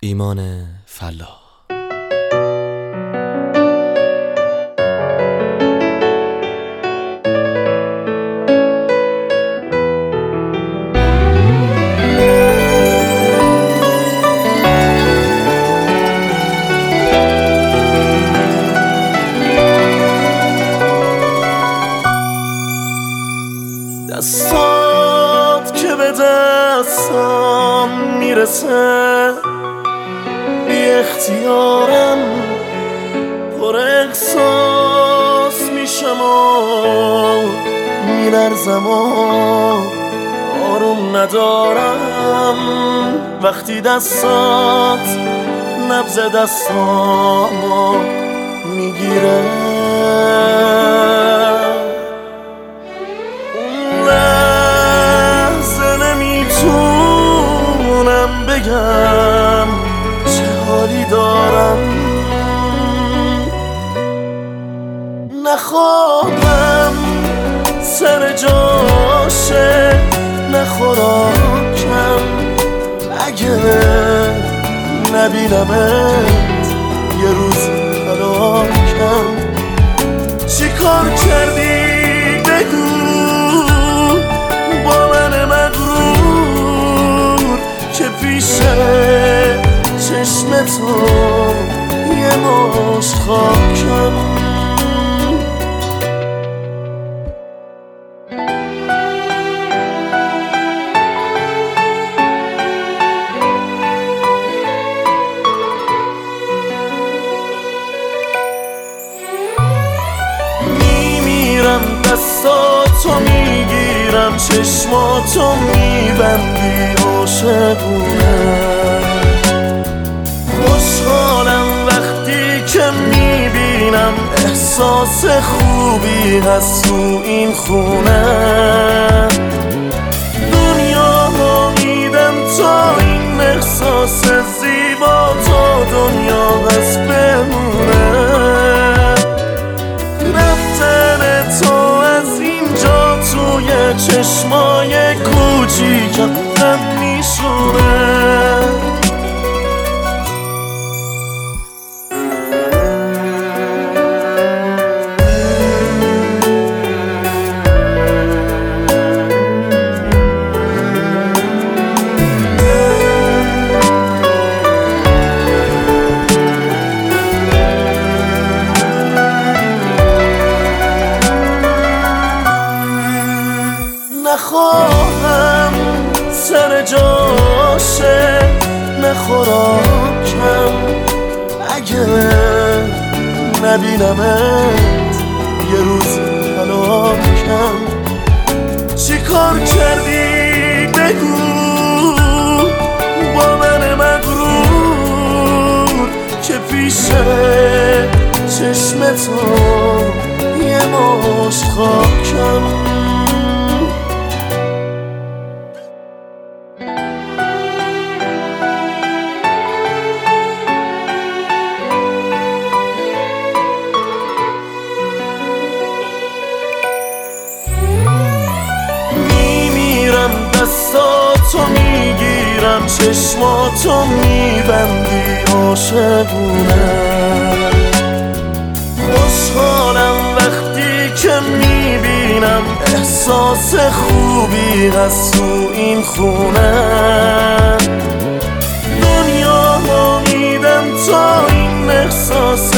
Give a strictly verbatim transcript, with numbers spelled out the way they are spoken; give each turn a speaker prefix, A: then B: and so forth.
A: ایمان فلاح.
B: دستات که به دستم میرسه بی اختیارم پر احساس میشم و میلرزم و آروم ندارم وقتی دستات نبض دستامو میگیره. نمیتونم بگم چه حالی دارم، نخواهم سر جاشه نخوراکم اگه نبینمت یه روز هلاکم. چی کار کردی بگو با من مغرور که پیش چشم تو یه مشت خاکم. میمیرم دستاتو میگیرم چشماتو میبندی عاشقونه. خوشحالم وقتی که میبینم احساس خوبی هست تو این خونه. دنیا رو میدم تا این احساس زیبا تا دنیا هست بمونه. رفتن تو از اینجا توی چشمای کوچیکم غم میشونه. نخواهم سر جاشه نخوراکم اگه نبینمت یه روز هلاکم. چی کار کردی بگو با من مغرور که پیش چشم تو یه مشت خاکم. دستاتو میگیرم چشماتو میبندی عاشقونه. خوشحالم وقتی که میبینم احساس خوبی هست تو این خونه. دنیا رو میدم تا این احساس